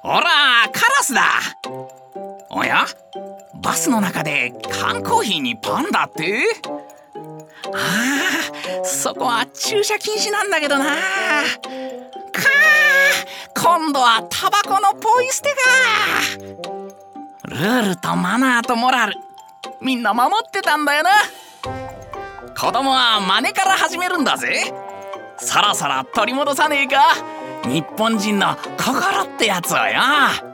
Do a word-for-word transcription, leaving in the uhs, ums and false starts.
ほらカラスだ。おや、バスの中で缶コーヒーにパンダって。あー、そこは駐車禁止なんだけどな。かー、今度はタバコのポイ捨てか。ルールとマナーとモラル、みんな守ってたんだよな。子供は真似から始めるんだぜ。そろそろ取り戻さねえか、日本人の心ってやつをよ。